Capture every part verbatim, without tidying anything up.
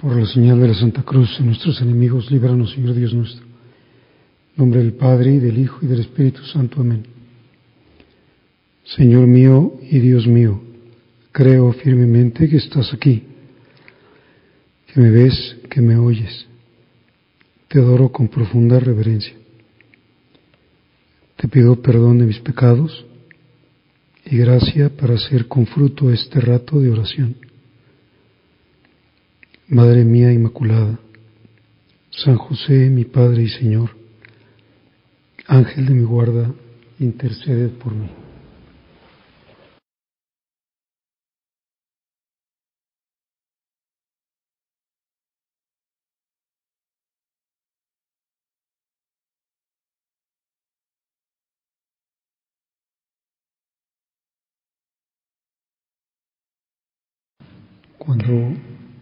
Por la señal de la Santa Cruz de nuestros enemigos, líbranos, Señor Dios nuestro. En nombre del Padre, y del Hijo, y del Espíritu Santo. Amén. Señor mío y Dios mío, creo firmemente que estás aquí, que me ves, que me oyes. Te adoro con profunda reverencia. Te pido perdón de mis pecados y gracia para hacer con fruto este rato de oración. Madre mía Inmaculada, San José, mi Padre y Señor, Ángel de mi guarda, intercede por mí. Cuando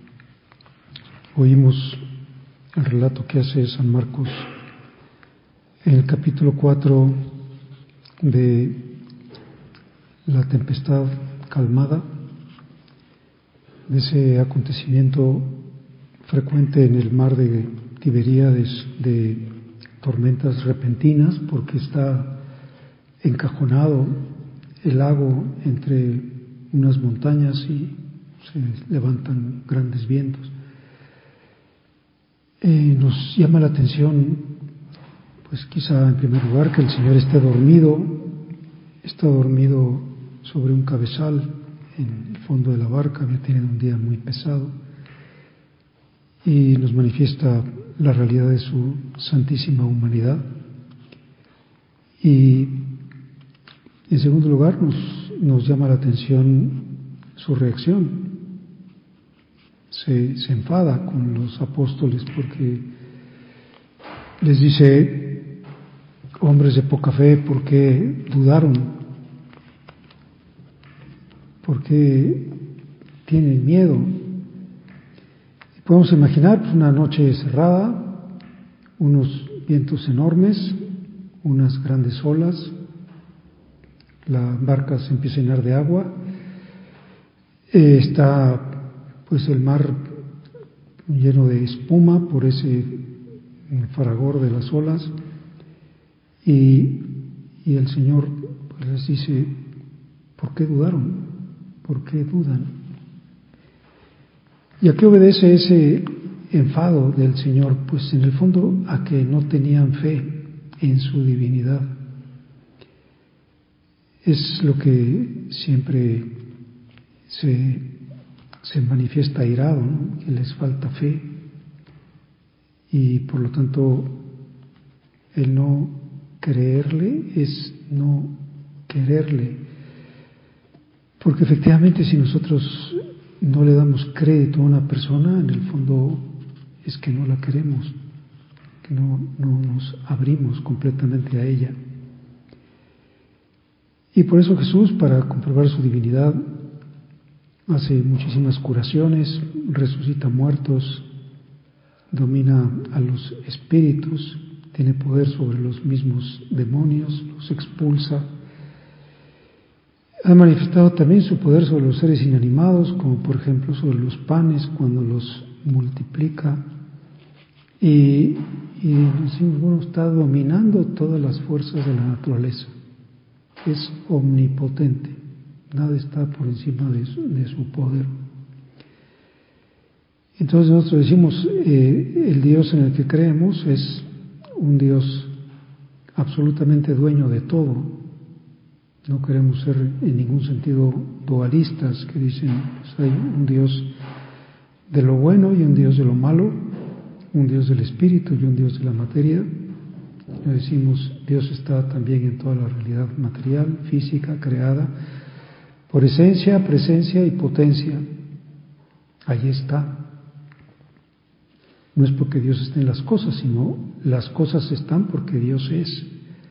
oímos el relato que hace San Marcos en el capítulo cuatro de la tempestad calmada, de ese acontecimiento frecuente en el mar de Tiberíades de tormentas repentinas, porque está encajonado el lago entre unas montañas y se levantan grandes vientos. Eh, nos llama la atención, pues quizá en primer lugar, que el Señor esté dormido, está dormido sobre un cabezal en el fondo de la barca, había tenido un día muy pesado, y nos manifiesta la realidad de su santísima humanidad. Y en segundo lugar nos, nos llama la atención su reacción. Se, se enfada con los apóstoles porque les dice: hombres de poca fe, ¿por qué dudaron? ¿Por qué tienen miedo? Y podemos imaginar pues, una noche cerrada, unos vientos enormes, unas grandes olas, la barca se empieza a llenar de agua, eh, está pues el mar lleno de espuma por ese fragor de las olas, y, y el Señor pues les dice: ¿por qué dudaron? ¿Por qué dudan? ¿Y a qué obedece ese enfado del Señor? Pues en el fondo a que no tenían fe en su divinidad. Es lo que siempre se, se manifiesta airado, ¿no? Que les falta fe, y por lo tanto el no creerle es no quererle, porque efectivamente si nosotros no le damos crédito a una persona, en el fondo es que no la queremos, que no, no nos abrimos completamente a ella. Y por eso Jesús, para comprobar su divinidad, hace muchísimas curaciones, resucita muertos, domina a los espíritus, tiene poder sobre los mismos demonios, los expulsa. Ha manifestado también su poder sobre los seres inanimados, como por ejemplo sobre los panes cuando los multiplica. Y, y decimos, bueno, está dominando todas las fuerzas de la naturaleza. Es omnipotente, nada está por encima de su, de su poder. Entonces nosotros decimos, eh, el Dios en el que creemos es un Dios absolutamente dueño de todo. No queremos ser en ningún sentido dualistas que dicen, pues hay un Dios de lo bueno y un Dios de lo malo, un Dios del espíritu y un Dios de la materia. Le decimos, Dios está también en toda la realidad material, física, creada, por esencia, presencia y potencia. Allí está. No es porque Dios esté en las cosas, sino las cosas están porque Dios es.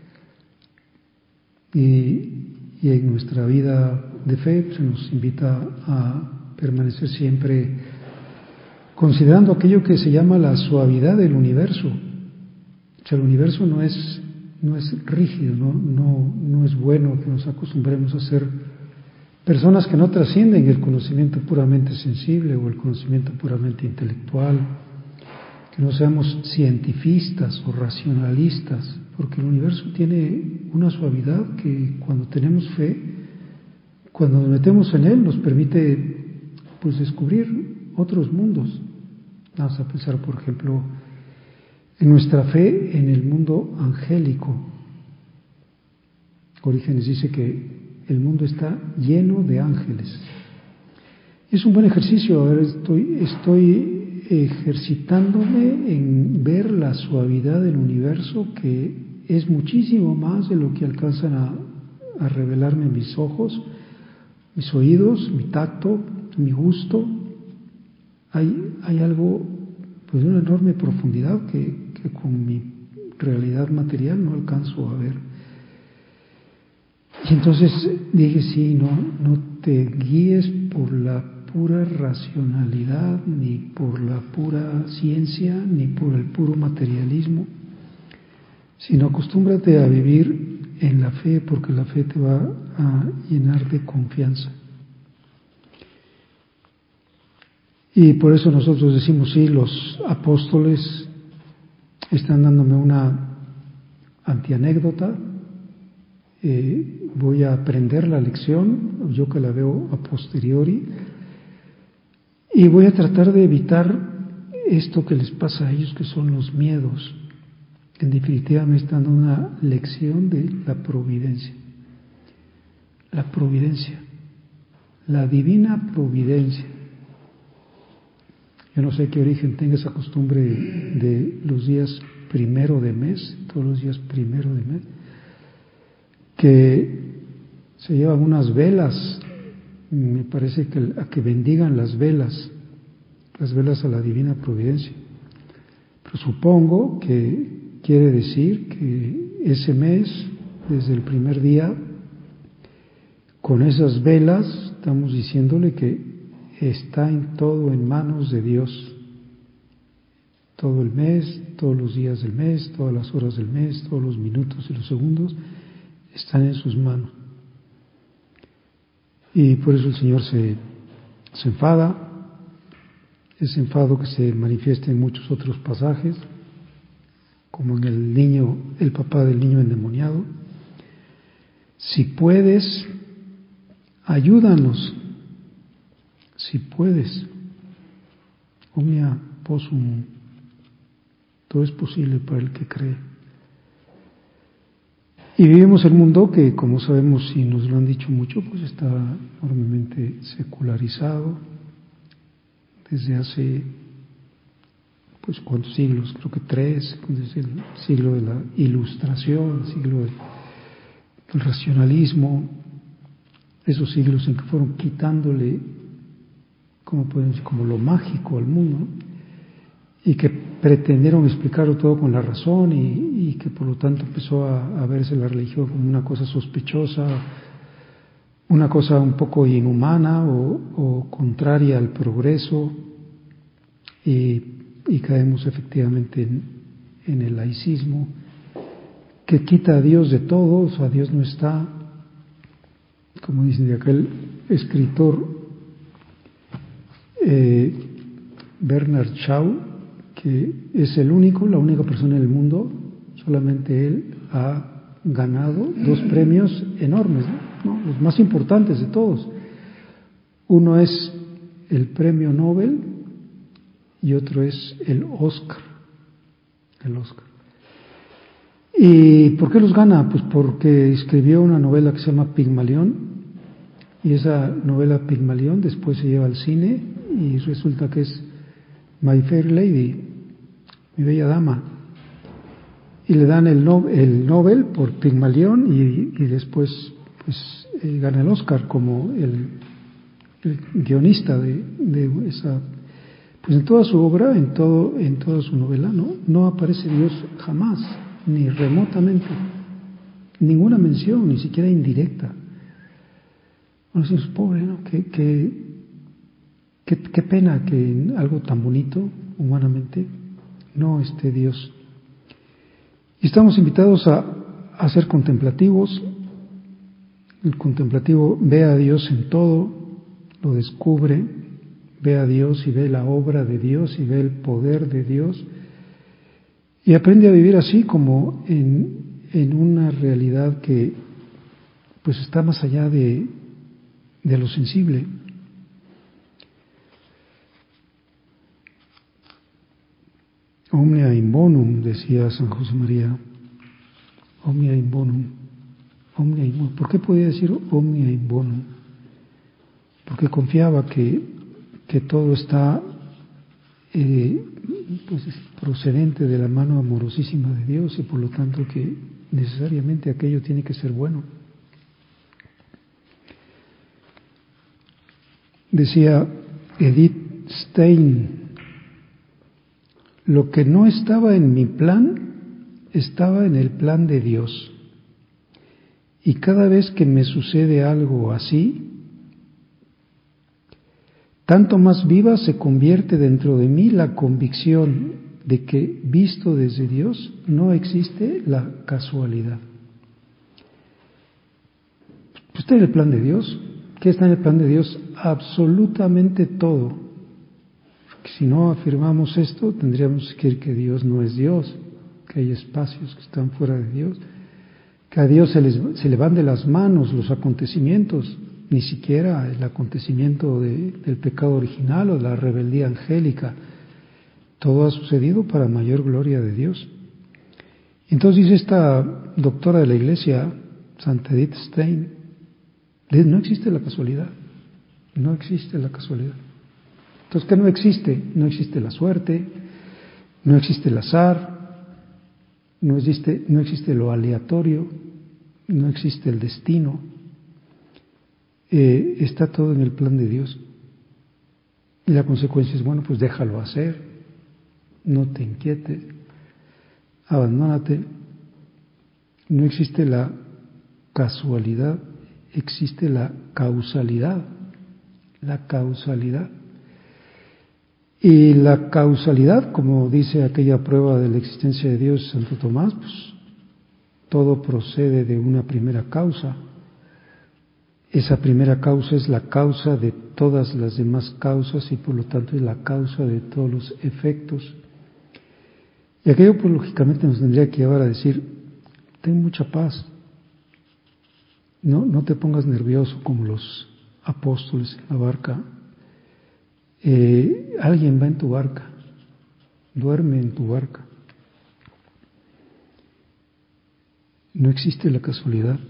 Y, y en nuestra vida de fe se nos invita a permanecer siempre considerando aquello que se llama la suavidad del universo. O sea, el universo no es, no es rígido, no, no, no es bueno que nos acostumbremos a ser personas que no trascienden el conocimiento puramente sensible o el conocimiento puramente intelectual, que no seamos cientifistas o racionalistas, porque el universo tiene una suavidad que cuando tenemos fe, cuando nos metemos en él, nos permite pues descubrir otros mundos. Vamos a pensar, por ejemplo, en nuestra fe en el mundo angélico. Orígenes dice que el mundo está lleno de ángeles. Es un buen ejercicio. Ahora estoy, estoy ejercitándome en ver la suavidad del universo, que es muchísimo más de lo que alcanzan a, a revelarme mis ojos, mis oídos, mi tacto, mi gusto. Hay, hay algo pues de una enorme profundidad que, que con mi realidad material no alcanzo a ver. Y entonces dije, sí, no, no te guíes por la pura racionalidad, ni por la pura ciencia, ni por el puro materialismo, sino acostúmbrate a vivir en la fe, porque la fe te va a llenar de confianza. Y por eso nosotros decimos, sí, los apóstoles están dándome una antianécdota, eh, voy a aprender la lección, yo que la veo a posteriori, y voy a tratar de evitar esto que les pasa a ellos, que son los miedos. En definitiva me están dando una lección de la providencia. La providencia, la divina providencia. Yo no sé qué origen tenga esa costumbre de los días primero de mes, todos los días primero de mes, que se llevan unas velas, me parece que a que bendigan las velas, las velas a la divina providencia. Pero supongo que quiere decir que ese mes, desde el primer día, con esas velas estamos diciéndole que está en todo en manos de Dios. Todo el mes, todos los días del mes, todas las horas del mes, todos los minutos y los segundos están en sus manos. Y por eso el Señor se, se enfada, ese enfado que se manifiesta en muchos otros pasajes, como en el niño, el papá del niño endemoniado. Si puedes, ayúdanos. Si puedes, omnia possum, todo es posible para el que cree. Y vivimos en un mundo que, como sabemos y nos lo han dicho mucho, pues está enormemente secularizado desde hace, pues cuántos siglos, creo que tres, desde el siglo de la Ilustración, el siglo de, del racionalismo, esos siglos en que fueron quitándole, como pueden decir, como lo mágico al mundo, y que pretendieron explicarlo todo con la razón, y, y que por lo tanto empezó a, a verse la religión como una cosa sospechosa, una cosa un poco inhumana o, o contraria al progreso, y, y caemos efectivamente en, en el laicismo, que quita a Dios de todo. O sea, Dios no está, como dicen de aquel escritor eh, Bernard Shaw, que es el único, la única persona en el mundo, solamente él ha ganado dos premios enormes, ¿no? Los más importantes de todos. Uno es el premio Nobel y otro es el Oscar. El Oscar. ¿Y por qué los gana? Pues porque escribió una novela que se llama Pigmalión, y esa novela Pigmalión después se lleva al cine y resulta que es My Fair Lady, mi bella dama, y le dan el, no, el Nobel por Pigmalión, y, y después pues eh, gana el Oscar como el, el guionista de, de esa. Pues en toda su obra, en todo, en toda su novela, no, no aparece Dios jamás, ni remotamente, ninguna mención, ni siquiera indirecta. Bueno, es pobre, ¿no? Qué, qué, qué, qué pena que en algo tan bonito, humanamente, no esté Dios. Y estamos invitados a, a ser contemplativos, El contemplativo ve a Dios en todo, lo descubre, ve a Dios y ve la obra de Dios y ve el poder de Dios y aprende a vivir así como en, en una realidad que pues está más allá de, de lo sensible. Omnia in bonum, decía San José María. Omnia in bonum. Omnia in bonum. ¿Por qué podía decir omnia in bonum? Porque confiaba que, que todo está eh, pues, procedente de la mano amorosísima de Dios y por lo tanto que necesariamente aquello tiene que ser bueno. Decía Edith Stein, lo que no estaba en mi plan, estaba en el plan de Dios. Y cada vez que me sucede algo así, tanto más viva se convierte dentro de mí la convicción de que, visto desde Dios, no existe la casualidad. ¿Está en el plan de Dios? ¿Qué está en el plan de Dios? Absolutamente todo. Porque si no afirmamos esto, tendríamos que decir que Dios no es Dios, que hay espacios que están fuera de Dios, que a Dios se, les, se le van de las manos los acontecimientos, ni siquiera el acontecimiento de, del pecado original o de la rebeldía angélica. Todo ha sucedido para mayor gloria de Dios. Entonces dice esta doctora de la Iglesia, Santa Edith Stein, no existe la casualidad, no existe la casualidad. Entonces, ¿qué no existe? No existe la suerte, no existe el azar, no existe, no existe lo aleatorio, no existe el destino. Eh, está todo en el plan de Dios. Y la consecuencia es, bueno, pues déjalo hacer, no te inquietes, abandónate. No existe la casualidad, existe la causalidad, la causalidad. Y la causalidad, como dice aquella prueba de la existencia de Dios, Santo Tomás, pues todo procede de una primera causa. Esa primera causa es la causa de todas las demás causas y por lo tanto es la causa de todos los efectos. Y aquello pues lógicamente nos tendría que llevar a decir, ten mucha paz, no, no te pongas nervioso como los apóstoles en la barca. Eh, alguien va en tu barca, duerme en tu barca. No existe la casualidad.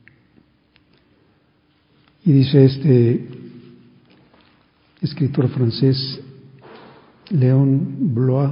Y dice este escritor francés, Léon Blois,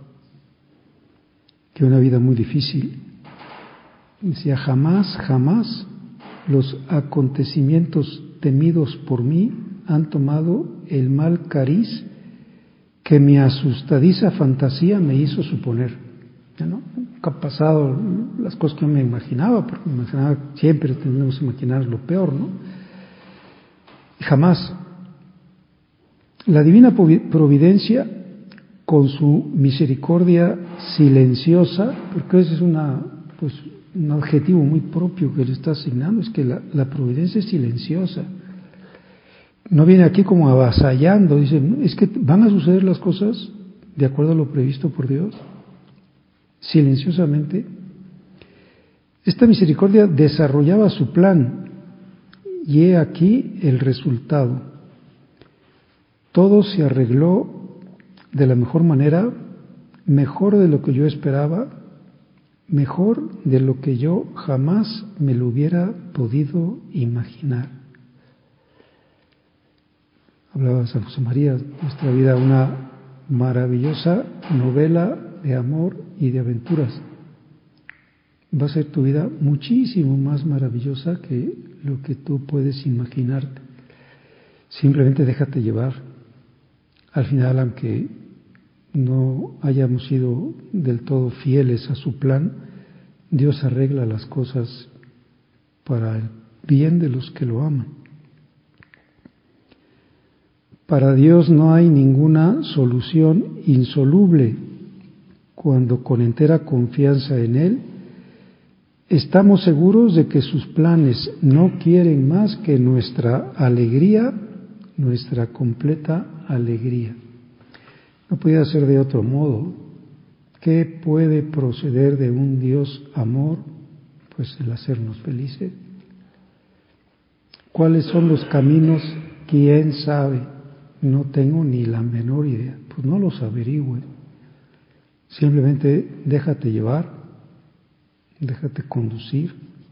que una vida muy difícil. Decía, jamás, jamás los acontecimientos temidos por mí han tomado el mal cariz que mi asustadiza fantasía me hizo suponer. ¿Ya no? Nunca han pasado las cosas que yo me imaginaba, porque me imaginaba, siempre tenemos que imaginar lo peor, ¿no? Y jamás. La divina providencia, con su misericordia silenciosa, porque ese es una, pues, un adjetivo muy propio que le está asignando, es que la, la providencia es silenciosa. No viene aquí como avasallando, dice, es que van a suceder las cosas de acuerdo a lo previsto por Dios, silenciosamente. Esta misericordia desarrollaba su plan y he aquí el resultado. Todo se arregló de la mejor manera, mejor de lo que yo esperaba, mejor de lo que yo jamás me lo hubiera podido imaginar. Hablaba San José María, nuestra vida una maravillosa novela de amor y de aventuras. Va a ser tu vida muchísimo más maravillosa que lo que tú puedes imaginarte. Simplemente déjate llevar. Al final, aunque no hayamos sido del todo fieles a su plan, Dios arregla las cosas para el bien de los que lo aman. Para Dios no hay ninguna solución insoluble cuando con entera confianza en Él estamos seguros de que sus planes no quieren más que nuestra alegría, nuestra completa alegría. No podía ser de otro modo. ¿Qué puede proceder de un Dios amor? Pues el hacernos felices. ¿Cuáles son los caminos? ¿Quién sabe? No tengo ni la menor idea. Pues no los averigüe. Simplemente déjate llevar, déjate conducir.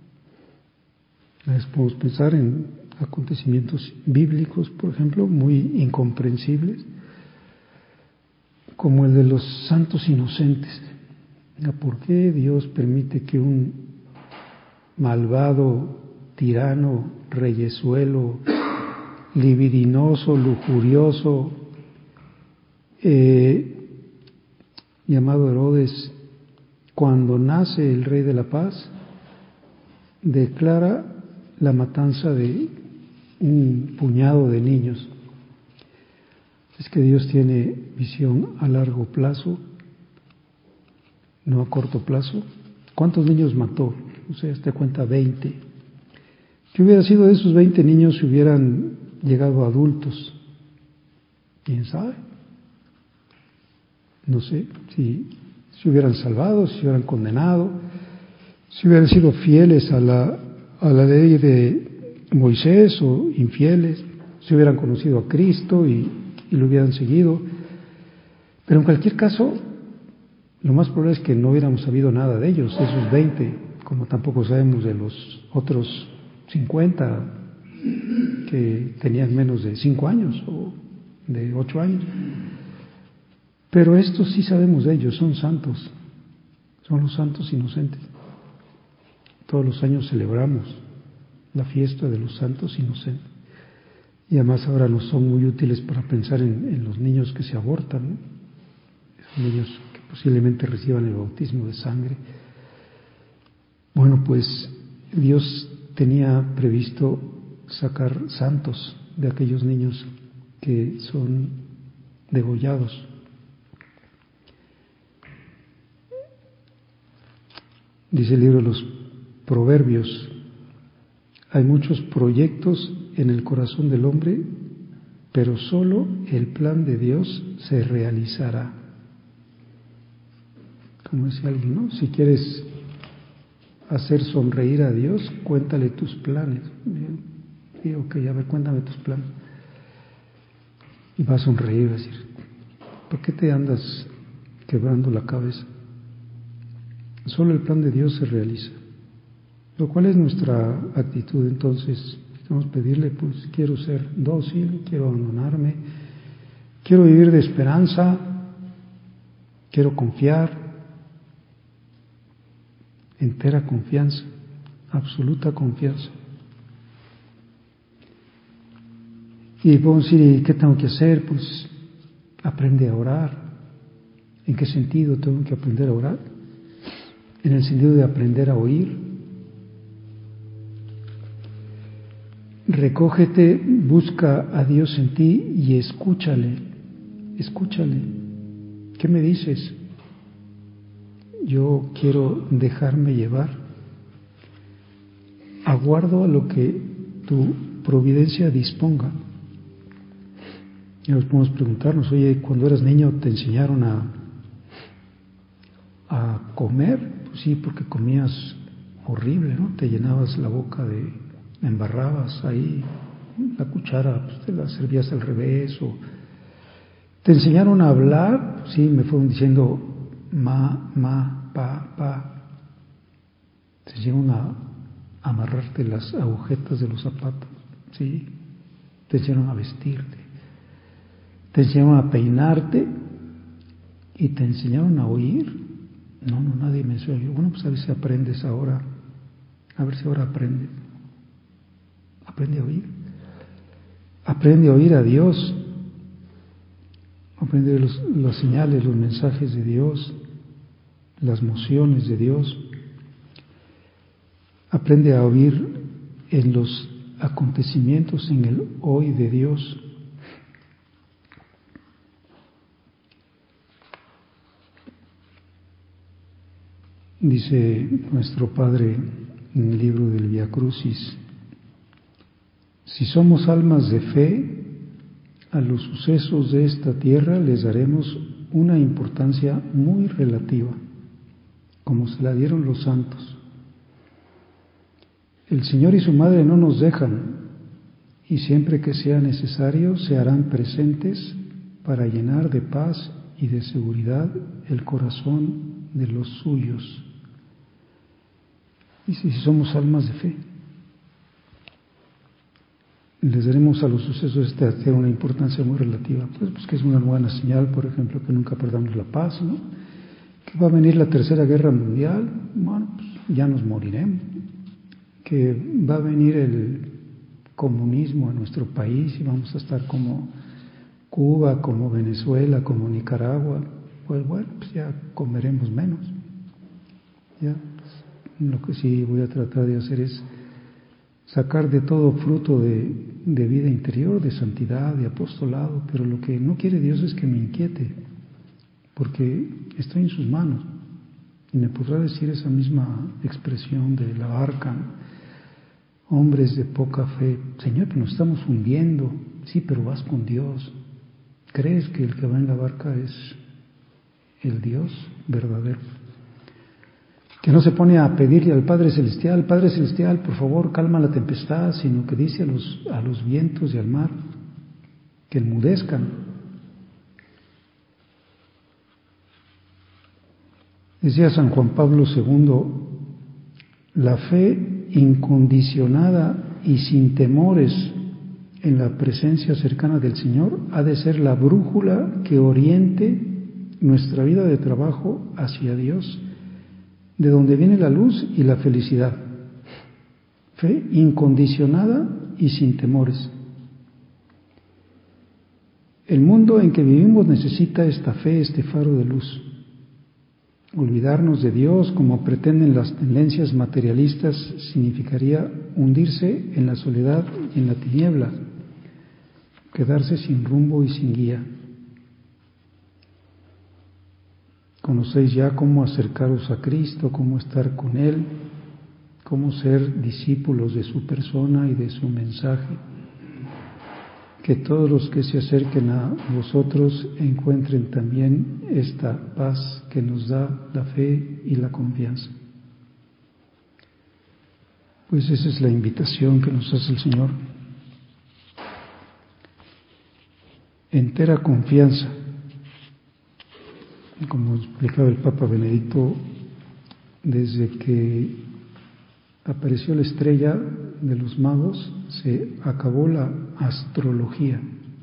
A veces podemos pensar en acontecimientos bíblicos, por ejemplo, muy incomprensibles, como el de los santos inocentes. ¿Por qué Dios permite que un malvado, tirano, reyezuelo, libidinoso, lujurioso, eh, llamado Herodes, cuando nace el Rey de la Paz, declara la matanza de un puñado de niños? Es que Dios tiene visión a largo plazo, no a corto plazo. ¿Cuántos niños mató? O sea, te cuenta veinte. ¿Qué hubiera sido de esos veinte niños si hubieran llegado a adultos? ¿Quién sabe? No sé si se hubieran salvado, si se hubieran condenado, si hubieran sido fieles a la, a la ley de Moisés o infieles, si hubieran conocido a Cristo y, y lo hubieran seguido. Pero en cualquier caso, lo más probable es que no hubiéramos sabido nada de ellos, de esos veinte, como tampoco sabemos de los otros cincuenta que tenían menos de cinco años o de ocho años. Pero estos sí sabemos de ellos, son santos, son los santos inocentes. Todos los años celebramos la fiesta de los santos inocentes. Y además ahora nos son muy útiles para pensar en, en los niños que se abortan, ¿no? Esos niños que posiblemente reciban el bautismo de sangre. Bueno, pues Dios tenía previsto sacar santos de aquellos niños que son degollados. Dice el libro de los Proverbios, hay muchos proyectos en el corazón del hombre, pero solo el plan de Dios se realizará. Como decía alguien, ¿no? Si quieres hacer sonreír a Dios, cuéntale tus planes. Sí, ok, a ver, cuéntame tus planes. Y va a sonreír, va a decir, ¿por qué te andas quebrando la cabeza? Solo el plan de Dios se realiza. Pero ¿cuál es nuestra actitud entonces? Vamos a pedirle, pues quiero ser dócil, quiero abandonarme, quiero vivir de esperanza, quiero confiar, entera confianza, absoluta confianza. Y podemos decir, ¿y qué tengo que hacer? Pues aprende a orar. ¿En qué sentido tengo que aprender a orar? En el sentido de aprender a oír. Recógete, busca a Dios en ti y escúchale, escúchale. ¿Qué me dices? Yo quiero dejarme llevar. Aguardo a lo que tu providencia disponga. Y nos podemos preguntarnos, oye, cuando eras niño te enseñaron a, a comer, pues sí, porque comías horrible, ¿no? Te llenabas la boca de, embarrabas ahí, la cuchara, pues te la servías al revés, o te enseñaron a hablar, pues sí, me fueron diciendo ma, ma, pa, pa, te enseñaron a amarrarte las agujetas de los zapatos, sí, te enseñaron a vestirte. Te enseñaron a peinarte y te enseñaron a oír. No, no, nadie me enseñó a oír. Bueno, pues a ver si aprendes ahora. A ver si ahora aprendes. Aprende a oír. Aprende a oír a Dios. Aprende los, las señales, los mensajes de Dios, las mociones de Dios. Aprende a oír en los acontecimientos, en el hoy de Dios. Dice nuestro Padre en el libro del Vía Crucis: si somos almas de fe, a los sucesos de esta tierra les daremos una importancia muy relativa, como se la dieron los santos. El Señor y su Madre no nos dejan, y siempre que sea necesario se harán presentes para llenar de paz y de seguridad el corazón de los suyos. Y si somos almas de fe, les daremos a los sucesos de esta tierra una importancia muy relativa, pues, pues que es una buena señal, por ejemplo, que nunca perdamos la paz, ¿no? Que va a venir la tercera guerra mundial, bueno, pues ya nos moriremos. Que va a venir el comunismo en nuestro país y vamos a estar como Cuba, como Venezuela, como Nicaragua, pues bueno, pues ya comeremos menos. Ya, pues, lo que sí voy a tratar de hacer es sacar de todo fruto de, de vida interior, de santidad, de apostolado, pero lo que no quiere Dios es que me inquiete, porque estoy en sus manos. Y me podrá decir esa misma expresión de la barca: hombres de poca fe, Señor, que nos estamos hundiendo. Sí, pero vas con Dios. ¿Crees que el que va en la barca es el Dios verdadero? Que no se pone a pedirle al Padre Celestial: Padre Celestial, por favor, calma la tempestad, sino que dice a los, a los vientos y al mar que enmudezcan. Decía San Juan Pablo segundo: la fe incondicionada y sin temores en la presencia cercana del Señor ha de ser la brújula que oriente nuestra vida de trabajo hacia Dios, de donde viene la luz y la felicidad. Fe incondicionada y sin temores. El mundo en que vivimos necesita esta fe, este faro de luz. Olvidarnos de Dios, como pretenden las tendencias materialistas, significaría hundirse en la soledad y en la tiniebla, quedarse sin rumbo y sin guía. Conocéis ya cómo acercaros a Cristo, cómo estar con Él, cómo ser discípulos de su persona y de su mensaje. Que todos los que se acerquen a vosotros encuentren también esta paz que nos da la fe y la confianza. Pues esa es la invitación que nos hace el Señor. Entera confianza. Como explicaba el Papa Benedicto, desde que apareció la estrella de los magos, se acabó la astrología.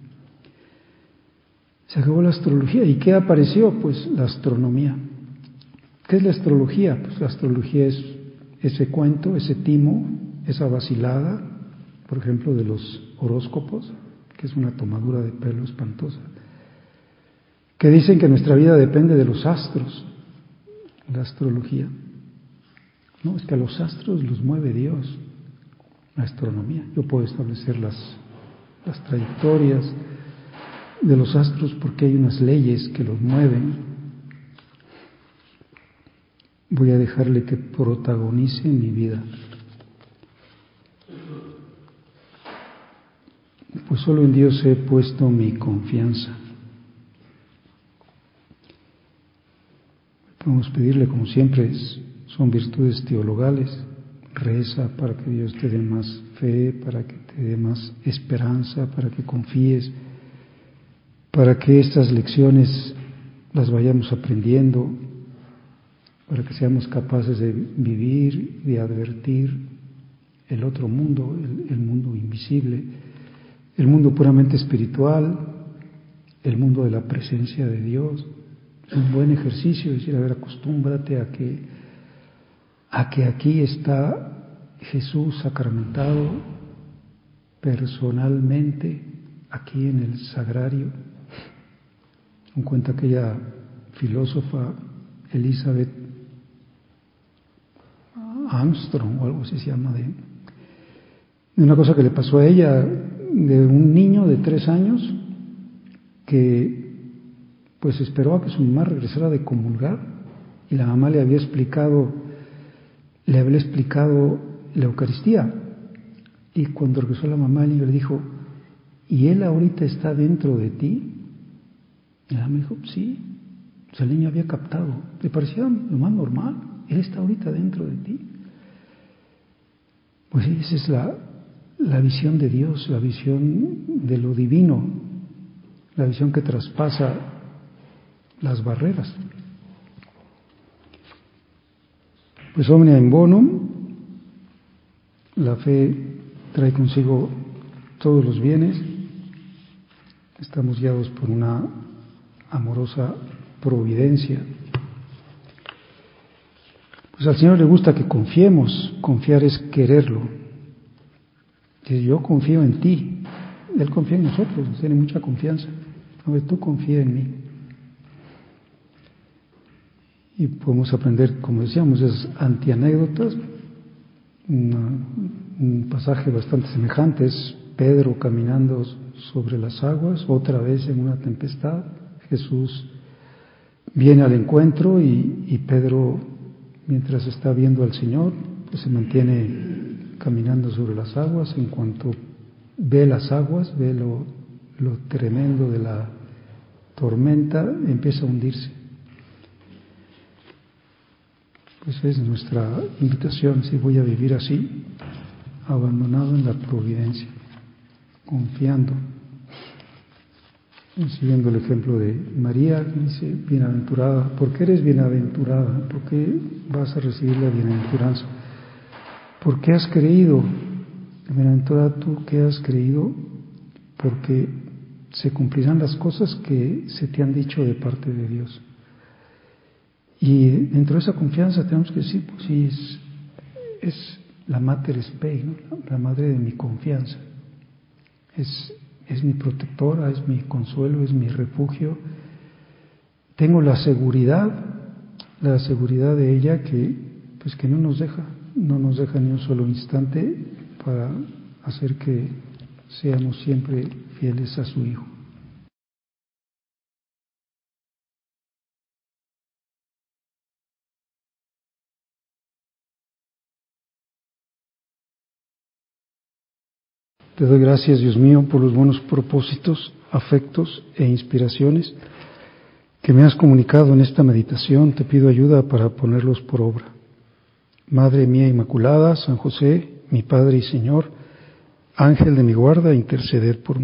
Se acabó la astrología. ¿Y qué apareció? Pues la astronomía. ¿Qué es la astrología? Pues la astrología es ese cuento, ese timo, esa vacilada, por ejemplo, de los horóscopos, que es una tomadura de pelo espantosa, que dicen que nuestra vida depende de los astros, la astrología. No, es que a los astros los mueve Dios, la astronomía. Yo puedo establecer las, las trayectorias de los astros porque hay unas leyes que los mueven. Voy a dejarle que protagonice mi vida. Pues solo en Dios he puesto mi confianza. Podemos pedirle, como siempre, son virtudes teologales. Reza para que Dios te dé más fe, para que te dé más esperanza, para que confíes, para que estas lecciones las vayamos aprendiendo, para que seamos capaces de vivir, de advertir el otro mundo, el, el mundo invisible, el mundo puramente espiritual, el mundo de la presencia de Dios. Es un buen ejercicio decir, a ver, acostúmbrate a que, a que aquí está Jesús sacramentado personalmente, aquí en el sagrario. Me cuenta aquella filósofa Elizabeth Armstrong o algo así se llama, de, de una cosa que le pasó a ella, de un niño de tres años que pues esperó a que su mamá regresara de comulgar y la mamá le había explicado, le había explicado la Eucaristía. Y cuando regresó la mamá, el niño le dijo, ¿y él ahorita está dentro de ti? Y la mamá dijo, sí. O sea, el niño había captado, le parecía lo más normal, él está ahorita dentro de ti. Pues esa es la, la visión de Dios, la visión de lo divino, la visión que traspasa las barreras. Pues omnia in bonum, la fe trae consigo todos los bienes, estamos guiados por una amorosa providencia. Pues al Señor le gusta que confiemos, confiar es quererlo. Dice, yo confío en ti, Él confía en nosotros, nos tiene mucha confianza. A ver, tú confía en mí. Y podemos aprender, como decíamos, esas antianécdotas, una, un pasaje bastante semejante, es Pedro caminando sobre las aguas, otra vez en una tempestad, Jesús viene al encuentro y, y Pedro, mientras está viendo al Señor, pues se mantiene caminando sobre las aguas. En cuanto ve las aguas, ve lo, lo tremendo de la tormenta, empieza a hundirse. Pues es nuestra invitación, si voy a vivir así, abandonado en la providencia, confiando. Siguiendo el ejemplo de María, dice, bienaventurada. ¿Por qué eres bienaventurada? ¿Por qué vas a recibir la bienaventuranza? ¿Por qué has creído? Bienaventurada tú que has creído, porque se cumplirán las cosas que se te han dicho de parte de Dios. Y dentro de esa confianza tenemos que decir, pues sí, es, es la Mater Spei, ¿no? La madre de mi confianza. Es, es mi protectora, es mi consuelo, es mi refugio. Tengo la seguridad, la seguridad de ella que, pues que no nos deja, no nos deja ni un solo instante para hacer que seamos siempre fieles a su Hijo. Te doy gracias, Dios mío, por los buenos propósitos, afectos e inspiraciones que me has comunicado en esta meditación. Te pido ayuda para ponerlos por obra. Madre mía Inmaculada, San José, mi Padre y Señor, Ángel de mi guarda, interceded por mí.